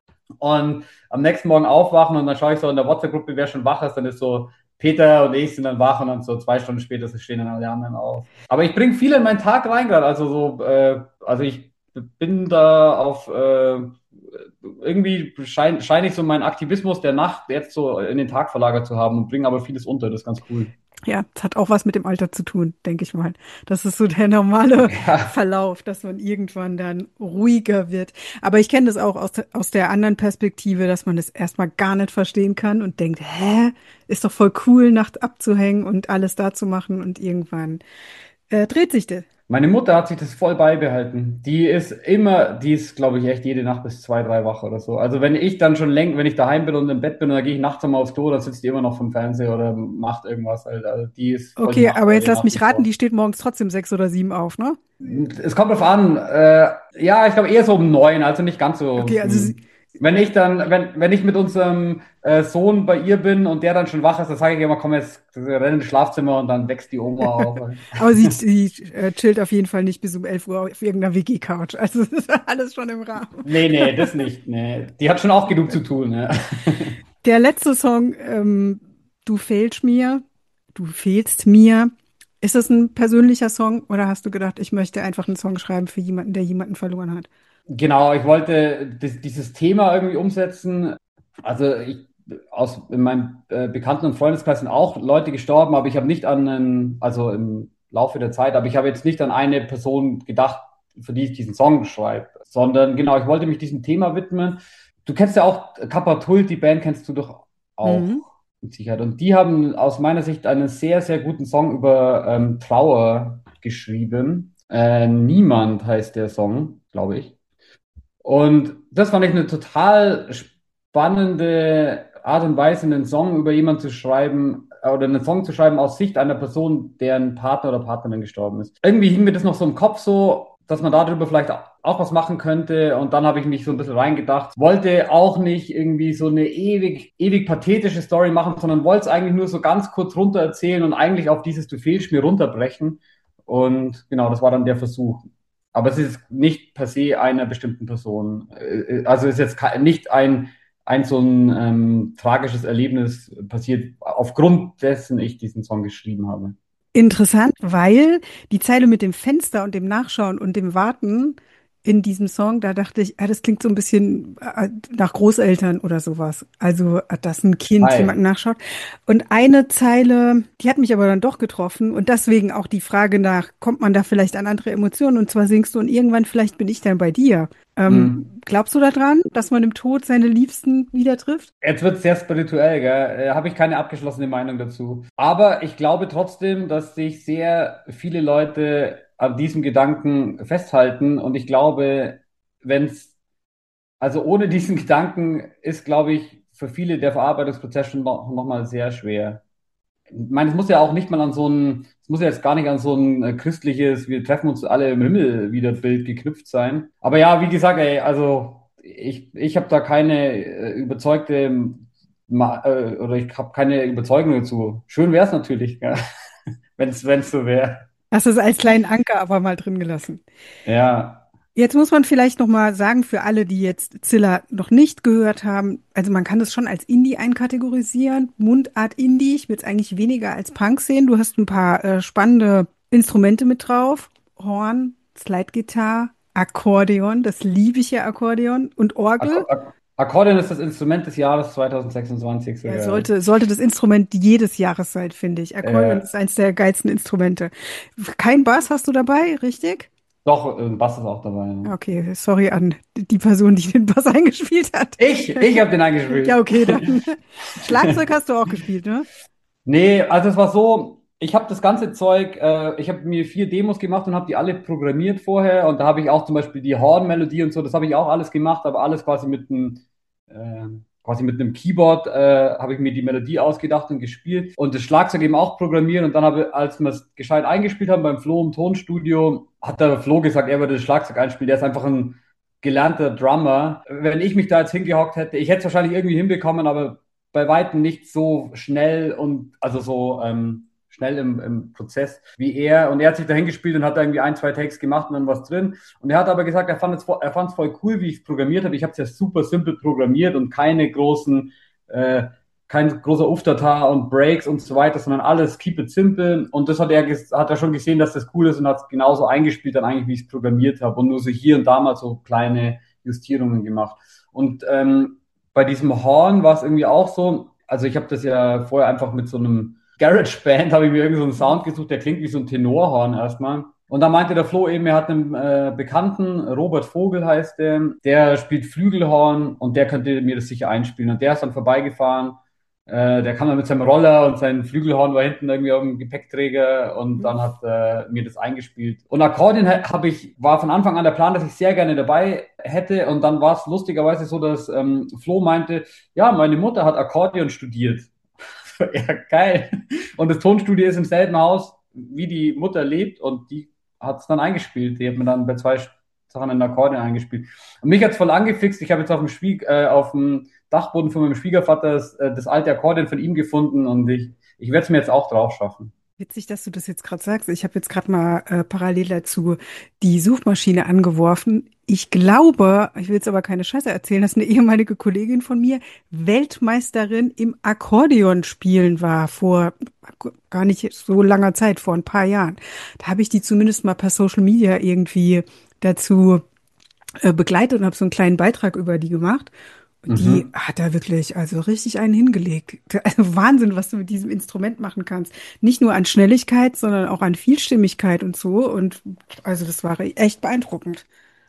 und am nächsten Morgen aufwachen und dann schaue ich so in der WhatsApp-Gruppe, wer schon wach ist, dann ist so, Peter und ich sind dann wach und dann so zwei Stunden später stehen dann alle anderen auf. Aber ich bringe viel in meinen Tag rein gerade. Also so, äh, also ich bin da auf äh, irgendwie scheine schein ich so meinen Aktivismus der Nacht jetzt so in den Tag verlagert zu haben und bringe aber vieles unter. Das ist ganz cool. Ja, das hat auch was mit dem Alter zu tun, denke ich mal. Das ist so der normale Ja, Verlauf, dass man irgendwann dann ruhiger wird. Aber ich kenne das auch aus, der- aus der anderen Perspektive, dass man das erstmal gar nicht verstehen kann und denkt, hä, ist doch voll cool, nachts abzuhängen und alles da zu machen und irgendwann äh, dreht sich das. meine Mutter hat sich das voll beibehalten. Die ist immer, die ist, glaube ich, echt jede Nacht bis zwei, drei wach oder so. Also wenn ich dann schon lenk, wenn ich daheim bin und im Bett bin und dann gehe ich nachts einmal aufs Klo, dann sitzt die immer noch vom Fernseher oder macht irgendwas halt. Also die ist voll die Okay, aber jetzt Nachteule lass nach mich wie raten, vor. die steht morgens trotzdem sechs oder sieben auf, ne? Es kommt drauf an. Äh, ja, ich glaube eher so um neun, also nicht ganz so Okay, also früh. sie, Wenn ich dann, wenn, wenn ich mit unserem äh, Sohn bei ihr bin und der dann schon wach ist, dann sage ich immer, komm jetzt, renn ins Schlafzimmer und dann wächst die Oma auf. aber sie, sie äh, chillt auf jeden Fall nicht bis um elf Uhr auf irgendeiner W G-Couch. Also das ist alles schon im Rahmen. Nee, nee, das nicht. Nee. Die hat schon auch genug zu tun. Ja. Der letzte Song, ähm, Du fehlst mir, du fehlst mir. Ist das ein persönlicher Song oder hast du gedacht, ich möchte einfach einen Song schreiben für jemanden, der jemanden verloren hat? Genau, ich wollte das, dieses Thema irgendwie umsetzen. Also ich aus in meinem äh, Bekannten- und Freundeskreis sind auch Leute gestorben, aber ich habe nicht an einen, also im Laufe der Zeit, aber ich habe jetzt nicht an eine Person gedacht, für die ich diesen Song schreibe, sondern genau, ich wollte mich diesem Thema widmen. Du kennst ja auch Kappa Tult, die Band kennst du doch Mhm. auch mit Sicherheit. Und die haben aus meiner Sicht einen sehr, sehr guten Song über ähm, Trauer geschrieben. Äh, Niemand heißt der Song, glaube ich. Und das fand ich eine total spannende Art und Weise, einen Song über jemanden zu schreiben äh, oder einen Song zu schreiben aus Sicht einer Person, deren Partner oder Partnerin gestorben ist. Irgendwie hing mir das noch so im Kopf so, dass man darüber vielleicht auch was machen könnte. Und dann habe ich mich so ein bisschen reingedacht. Wollte auch nicht irgendwie so eine ewig, ewig pathetische Story machen, sondern wollte es eigentlich nur so ganz kurz runter erzählen und eigentlich auf dieses Du fehlst mir runterbrechen. Und genau, das war dann der Versuch. Aber es ist nicht per se einer bestimmten Person. Äh, Also ist jetzt ke- nicht ein, ein so ein ähm, tragisches Erlebnis passiert, aufgrund dessen ich diesen Song geschrieben habe. Interessant, weil die Zeile mit dem Fenster und dem Nachschauen und dem Warten in diesem Song, da dachte ich, ah, das klingt so ein bisschen äh, nach Großeltern oder sowas. Also, äh, dass ein Kind Hi. jemanden nachschaut. Und eine Zeile, die hat mich aber dann doch getroffen und deswegen auch die Frage nach, kommt man da vielleicht an andere Emotionen? Und zwar singst du und irgendwann vielleicht bin ich dann bei dir. Ähm, Hm. glaubst du daran, dass man im Tod seine Liebsten wieder trifft? Jetzt wird sehr spirituell, gell? Äh, habe ich keine abgeschlossene Meinung dazu. Aber ich glaube trotzdem, dass sich sehr viele Leute an diesem Gedanken festhalten. Und ich glaube, wenn es, also ohne diesen Gedanken ist, glaube ich, für viele der Verarbeitungsprozess schon noch, noch mal sehr schwer. Ich meine, es muss ja auch nicht mal an so ein, es muss ja jetzt gar nicht an so ein äh, christliches, wir treffen uns alle im Himmel wieder Bild geknüpft sein. Aber ja, wie gesagt, ey, also ich, ich habe da keine äh, überzeugte, Ma äh, oder ich habe keine Überzeugung dazu. Schön wäre es natürlich, ja, wenn es wenn es so wäre. Hast es als kleinen Anker aber mal drin gelassen. Ja, Jetzt muss man vielleicht noch mal sagen, für alle, die jetzt Zilla noch nicht gehört haben, also man kann das schon als Indie einkategorisieren, Mundart Indie. Ich würde es eigentlich weniger als Punk sehen. Du hast ein paar äh, spannende Instrumente mit drauf. Horn, Slide-Gitarre, Akkordeon, das liebe ich ja, Akkordeon und Orgel. Ak Ak Akkordeon ist das Instrument des Jahres zwanzig sechsundzwanzig Ja, sogar. sollte, sollte das Instrument jedes Jahres sein, finde ich. Akkordeon Äh, ist eins der geilsten Instrumente. Kein Bass hast du dabei, richtig? doch, äh, Bass ist auch dabei. Ja. Okay, sorry an die Person, die den Bass eingespielt hat. Ich, ich habe den Ja, eingespielt. okay, dann. Schlagzeug hast du auch gespielt, ne? Nee, also es war so, ich habe das ganze Zeug, äh, ich habe mir vier Demos gemacht und habe die alle programmiert vorher und da habe ich auch zum Beispiel die Hornmelodie und so, das habe ich auch alles gemacht, aber alles quasi mit einem äh, quasi mit einem Keyboard äh, habe ich mir die Melodie ausgedacht und gespielt und das Schlagzeug eben auch programmiert und dann habe, als wir es gescheit eingespielt haben beim Flo im Tonstudio, hat der Flo gesagt, er würde das Schlagzeug einspielen, der ist einfach ein gelernter Drummer. Wenn ich mich da jetzt hingehockt hätte, ich hätte es wahrscheinlich irgendwie hinbekommen, aber bei weitem nicht so schnell und also so ähm, schnell im, im Prozess wie er. Und er hat sich dahin gespielt und hat da irgendwie ein, zwei Takes gemacht und dann was drin. Und er hat aber gesagt, er fand es er fand es voll cool, wie ich es programmiert habe. Ich habe es ja super simpel programmiert und keine großen, äh, kein großer Uftata und Breaks und so weiter, sondern alles keep it simple. Und das hat er, hat er schon gesehen, dass das cool ist und hat es genauso eingespielt, dann eigentlich, wie ich es programmiert habe. Und nur so hier und da mal so kleine Justierungen gemacht. Und ähm, bei diesem Horn war es irgendwie auch so, also ich habe das ja vorher einfach mit so einem GarageBand habe ich mir irgendwie so einen Sound gesucht, der klingt wie so ein Tenorhorn erstmal. Und da meinte der Flo eben, er hat einen äh, Bekannten, Robert Vogel heißt der, der spielt Flügelhorn und der könnte mir das sicher einspielen. Und der ist dann vorbeigefahren. Äh, der kam dann mit seinem Roller und sein Flügelhorn war hinten irgendwie auf dem Gepäckträger und dann hat äh, mir das eingespielt. Und Akkordeon habe ich, war von Anfang an der Plan, dass ich sehr gerne dabei hätte. Und dann war es lustigerweise so, dass ähm, Flo meinte, ja, meine Mutter hat Akkordeon studiert. Ja, geil. Und das Tonstudio ist im selben Haus, wie die Mutter lebt und die hat es dann eingespielt. Die hat mir dann bei zwei Sachen in Akkordeon eingespielt. Und mich hat es voll angefixt. Ich habe jetzt auf dem, Schwieg, äh, auf dem Dachboden von meinem Schwiegervater das, äh, das alte Akkordeon von ihm gefunden und ich, ich werde es mir jetzt auch drauf schaffen. Witzig, dass du das jetzt gerade sagst. Ich habe jetzt gerade mal äh, parallel dazu die Suchmaschine angeworfen. Ich glaube, ich will jetzt aber keine Scheiße erzählen, dass eine ehemalige Kollegin von mir Weltmeisterin im Akkordeonspielen war vor gar nicht so langer Zeit, vor ein paar Jahren. Da habe ich die zumindest mal per Social Media irgendwie dazu äh, begleitet und habe so einen kleinen Beitrag über die gemacht. Und die Mhm. hat da wirklich also richtig einen hingelegt. Also Wahnsinn, was du mit diesem Instrument machen kannst. Nicht nur an Schnelligkeit, sondern auch an Vielstimmigkeit und so. Und also das war echt beeindruckend.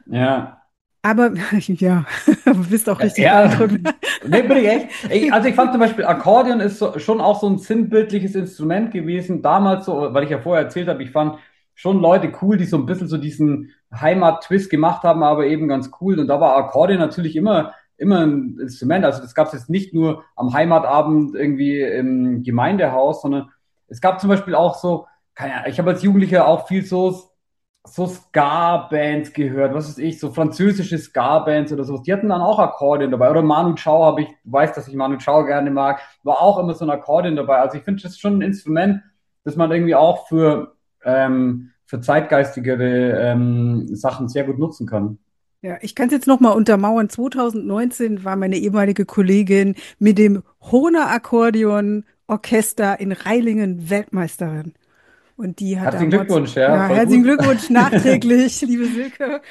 Ja. Aber ja, du bist auch richtig Ja, beeindruckend. nee, bin ich echt. Ich, also ich fand zum Beispiel Akkordeon ist so, schon auch so ein sinnbildliches Instrument gewesen. Damals so, weil ich ja vorher erzählt habe, ich fand schon Leute cool, die so ein bisschen so diesen Heimat-Twist gemacht haben, aber eben ganz cool. Und da war Akkordeon natürlich immer, immer ein Instrument. Also das gab es jetzt nicht nur am Heimatabend irgendwie im Gemeindehaus, sondern es gab zum Beispiel auch so, keine Ahnung, ich habe als Jugendlicher auch viel so so Ska-Bands gehört, was weiß ich, so französische Ska-Bands oder sowas. Die hatten dann auch Akkordeon dabei. Oder Manu Chao habe ich, du weißt, dass ich Manu Chao gerne mag, war auch immer so ein Akkordeon dabei. Also ich finde, das ist schon ein Instrument, das man irgendwie auch für, ähm, für zeitgeistigere ähm, Sachen sehr gut nutzen kann. Ja, ich kann es jetzt noch mal untermauern. zwanzig neunzehn war meine ehemalige Kollegin mit dem Hohner Akkordeon Orchester in Reilingen Weltmeisterin. Und die hat Herzlichen damals, Glückwunsch, ja, ja, voll herzlichen gut. Glückwunsch nachträglich, liebe Silke.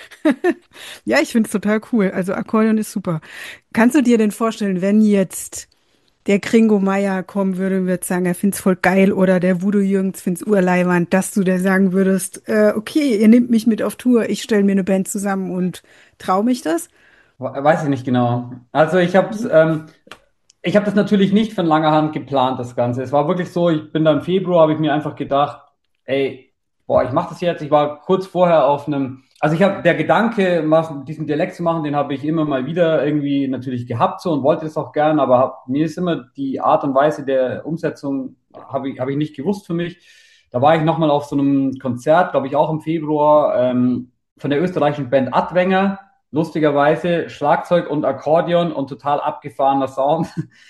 Ja, ich finde es total cool. Also Akkordeon ist super. Kannst du dir denn vorstellen, wenn jetzt der Gringo Meier kommen würde und würde sagen, er find's voll geil oder der Voodoo Jürgens find's urleiwand, dass du da sagen würdest, äh, okay, ihr nehmt mich mit auf Tour, ich stelle mir eine Band zusammen und trau mich das? Weiß ich nicht genau. Also ich habe Mhm. ähm, ich habe das natürlich nicht von langer Hand geplant, das Ganze. Es war wirklich so, ich bin da im Februar, habe ich mir einfach gedacht, ey, boah, ich mache das jetzt. Ich war kurz vorher auf einem, also ich habe der Gedanke, mal diesen Dialekt zu machen, den habe ich immer mal wieder irgendwie natürlich gehabt so und wollte es auch gern, aber hab, mir ist immer die Art und Weise der Umsetzung, habe ich, hab ich nicht gewusst für mich. Da war ich nochmal auf so einem Konzert, glaube ich auch im Februar, ähm, von der österreichischen Band Adwenger. Lustigerweise Schlagzeug und Akkordeon und total abgefahrener Sound.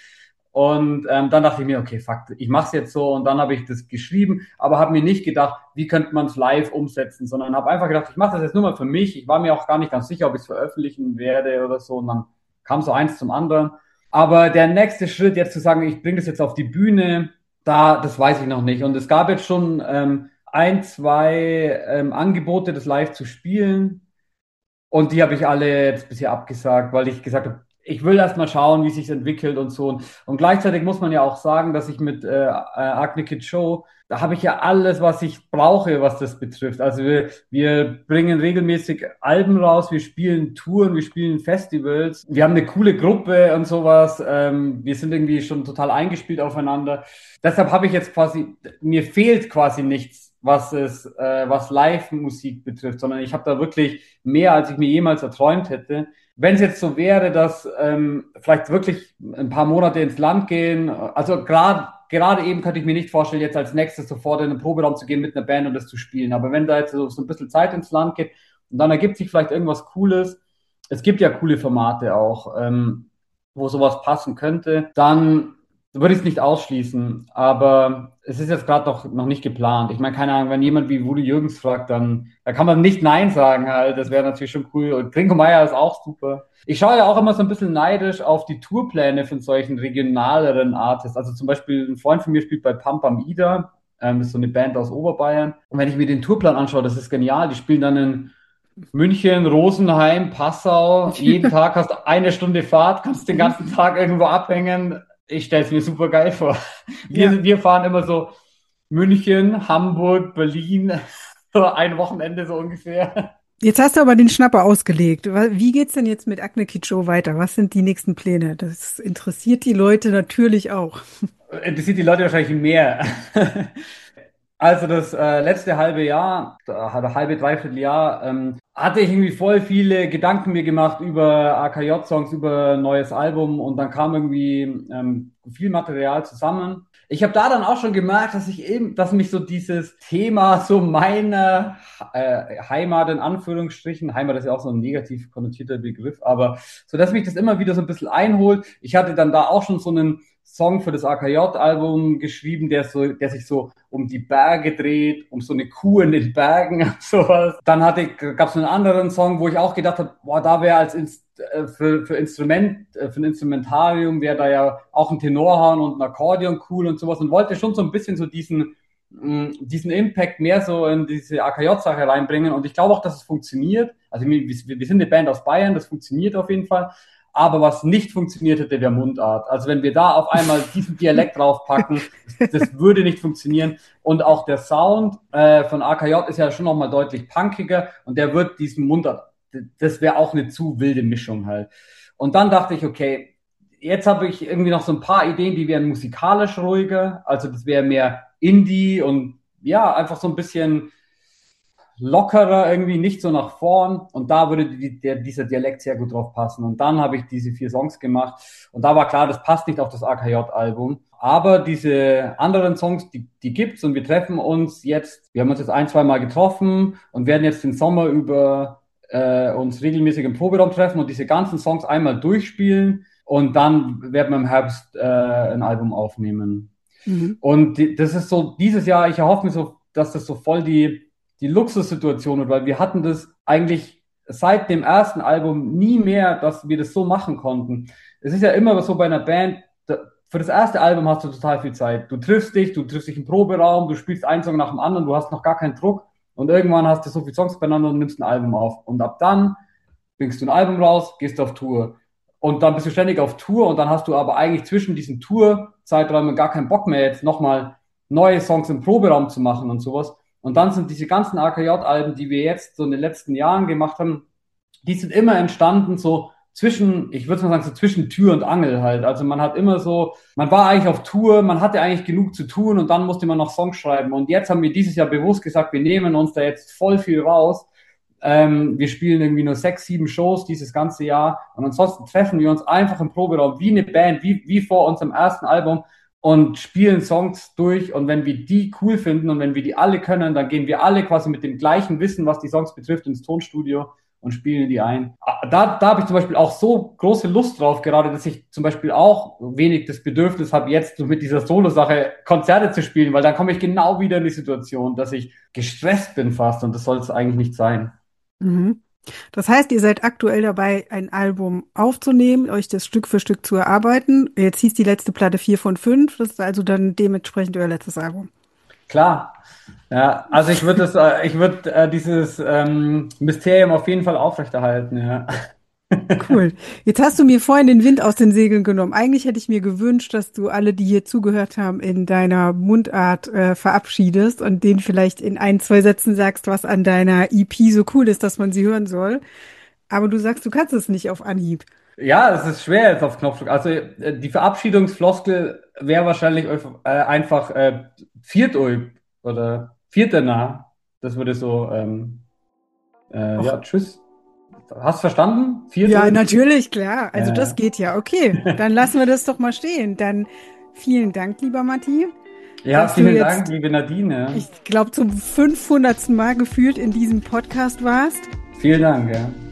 Und ähm, dann dachte ich mir, okay, fuck, ich mache es jetzt so. Und dann habe ich das geschrieben, aber habe mir nicht gedacht, wie könnte man es live umsetzen, sondern habe einfach gedacht, ich mache das jetzt nur mal für mich. Ich war mir auch gar nicht ganz sicher, ob ich es veröffentlichen werde oder so. Und dann kam so eins zum anderen. Aber der nächste Schritt, jetzt zu sagen, ich bringe das jetzt auf die Bühne, da, das weiß ich noch nicht. Und es gab jetzt schon ähm, ein, zwei ähm, Angebote, das live zu spielen. Und die habe ich alle jetzt bisher abgesagt, weil ich gesagt habe, ich will erst mal schauen, wie sich entwickelt und so. Und gleichzeitig muss man ja auch sagen, dass ich mit äh, äh, Agne Kid Show, da habe ich ja alles, was ich brauche, was das betrifft. Also wir, wir bringen regelmäßig Alben raus, wir spielen Touren, wir spielen Festivals, wir haben eine coole Gruppe und sowas. Ähm, wir sind irgendwie schon total eingespielt aufeinander. Deshalb habe ich jetzt quasi, mir fehlt quasi nichts, was es, äh, was Live-Musik betrifft, sondern ich habe da wirklich mehr, als ich mir jemals erträumt hätte. Wenn es jetzt so wäre, dass ähm, vielleicht wirklich ein paar Monate ins Land gehen, also gerade gerade eben könnte ich mir nicht vorstellen, jetzt als nächstes sofort in den Proberaum zu gehen mit einer Band und das zu spielen. Aber wenn da jetzt so, so ein bisschen Zeit ins Land geht und dann ergibt sich vielleicht irgendwas Cooles, es gibt ja coole Formate auch, ähm, wo sowas passen könnte, dann würde ich es nicht ausschließen, aber es ist jetzt gerade noch, noch nicht geplant. Ich meine, keine Ahnung, wenn jemand wie Woody Jürgens fragt, dann da kann man nicht Nein sagen halt. Das wäre natürlich schon cool. Und Gringo Meier ist auch super. Ich schaue ja auch immer so ein bisschen neidisch auf die Tourpläne von solchen regionaleren Artists. Also zum Beispiel ein Freund von mir spielt bei Pam Pam Ida. Ähm, das ist so eine Band aus Oberbayern. Und wenn ich mir den Tourplan anschaue, das ist genial. Die spielen dann in München, Rosenheim, Passau. Jeden Tag hast du eine Stunde Fahrt, kannst den ganzen Tag irgendwo abhängen. Ich stelle es mir super geil vor. Ja. Wir, wir fahren immer so München, Hamburg, Berlin, so ein Wochenende so ungefähr. Jetzt hast du aber den Schnapper ausgelegt. Wa- Wie geht's denn jetzt mit Akne Kid weiter? Was sind die nächsten Pläne? Das interessiert die Leute natürlich auch. Interessiert die Leute wahrscheinlich mehr. Also das äh, letzte halbe Jahr, oder halbe, dreiviertel Jahr, ähm, hatte ich irgendwie voll viele Gedanken mir gemacht über A K J-Songs, über ein neues Album und dann kam irgendwie ähm, viel Material zusammen. Ich habe da dann auch schon gemerkt, dass ich eben, dass mich so dieses Thema so meiner äh, Heimat in Anführungsstrichen, Heimat ist ja auch so ein negativ konnotierter Begriff, aber so, dass mich das immer wieder so ein bisschen einholt. Ich hatte dann da auch schon so einen Song für das A K J-Album geschrieben, der so, der sich so um die Berge dreht, um so eine Kuh in den Bergen und sowas. Dann hatte ich, gab es einen anderen Song, wo ich auch gedacht habe, boah, da wäre als Inst äh, für, für Instrument, äh, für ein Instrumentarium wäre da ja auch ein Tenorhorn und ein Akkordeon cool und sowas und wollte schon so ein bisschen so diesen, mh, diesen Impact mehr so in diese A K J-Sache reinbringen und ich glaube auch, dass es funktioniert. Also wir, wir sind eine Band aus Bayern, das funktioniert auf jeden Fall. Aber was nicht funktioniert hätte, wäre Mundart. Also wenn wir da auf einmal diesen Dialekt draufpacken, das, das würde nicht funktionieren. Und auch der Sound äh, von A K J ist ja schon nochmal deutlich punkiger und der wird diesen Mundart, das wäre auch eine zu wilde Mischung halt. Und dann dachte ich, okay, jetzt habe ich irgendwie noch so ein paar Ideen, die wären musikalisch ruhiger. Also das wäre mehr Indie und ja, einfach so ein bisschen lockerer irgendwie, nicht so nach vorn. Und da würde die, der, dieser Dialekt sehr gut drauf passen. Und dann habe ich diese vier Songs gemacht. Und da war klar, das passt nicht auf das A K J-Album. Aber diese anderen Songs, die, die gibt's und wir treffen uns jetzt, wir haben uns jetzt ein, zwei Mal getroffen und werden jetzt den Sommer über äh, uns regelmäßig im Proberaum treffen und diese ganzen Songs einmal durchspielen. Und dann werden wir im Herbst äh, ein Album aufnehmen. Mhm. Und die, das ist so, dieses Jahr, ich erhoffe mir so, dass das so voll die die Luxussituation wird, weil wir hatten das eigentlich seit dem ersten Album nie mehr, dass wir das so machen konnten. Es ist ja immer so bei einer Band, da, für das erste Album hast du total viel Zeit. Du triffst dich, du triffst dich im Proberaum, du spielst einen Song nach dem anderen, du hast noch gar keinen Druck und irgendwann hast du so viele Songs beieinander und nimmst ein Album auf. Und ab dann bringst du ein Album raus, gehst auf Tour. Und dann bist du ständig auf Tour und dann hast du aber eigentlich zwischen diesen Tour-Zeiträumen gar keinen Bock mehr, jetzt nochmal neue Songs im Proberaum zu machen und sowas. Und dann sind diese ganzen A K J-Alben, die wir jetzt so in den letzten Jahren gemacht haben, die sind immer entstanden so zwischen, ich würde mal sagen, so zwischen Tür und Angel halt. Also man hat immer so, man war eigentlich auf Tour, man hatte eigentlich genug zu tun und dann musste man noch Songs schreiben. Und jetzt haben wir dieses Jahr bewusst gesagt, wir nehmen uns da jetzt voll viel raus. Ähm, wir spielen irgendwie nur sechs, sieben Shows dieses ganze Jahr und ansonsten treffen wir uns einfach im Proberaum wie eine Band, wie, wie vor unserem ersten Album und spielen Songs durch und wenn wir die cool finden und wenn wir die alle können, dann gehen wir alle quasi mit dem gleichen Wissen, was die Songs betrifft, ins Tonstudio und spielen die ein. Da, da habe ich zum Beispiel auch so große Lust drauf gerade, dass ich zum Beispiel auch wenig das Bedürfnis habe, jetzt so mit dieser Solo-Sache Konzerte zu spielen, weil dann komme ich genau wieder in die Situation, dass ich gestresst bin fast und das soll es eigentlich nicht sein. Mhm. Das heißt, ihr seid aktuell dabei, ein Album aufzunehmen, euch das Stück für Stück zu erarbeiten. Jetzt hieß die letzte Platte vier von fünf. Das ist also dann dementsprechend euer letztes Album. Klar. Ja, also ich würde das, äh, ich würde äh, dieses ähm, Mysterium auf jeden Fall aufrechterhalten, ja. Cool. Jetzt hast du mir vorhin den Wind aus den Segeln genommen. Eigentlich hätte ich mir gewünscht, dass du alle, die hier zugehört haben, in deiner Mundart äh, verabschiedest und denen vielleicht in ein, zwei Sätzen sagst, was an deiner E P so cool ist, dass man sie hören soll. Aber du sagst, du kannst es nicht auf Anhieb. Ja, es ist schwer jetzt auf Knopfdruck. Also äh, die Verabschiedungsfloskel wäre wahrscheinlich äh, einfach äh, Viertulp oder Viertener. Das würde so, ähm, äh, Och, ja, tschüss. Hast du verstanden? ja, Viertulp? natürlich, klar. Also das Äh, geht ja. Okay, dann lassen wir das doch mal stehen. Dann vielen Dank, lieber Matti, ja, dass du vielen Dank, jetzt, liebe Nadine. ich glaube, zum fünfhundertsten Mal gefühlt in diesem Podcast warst. Vielen Dank, ja.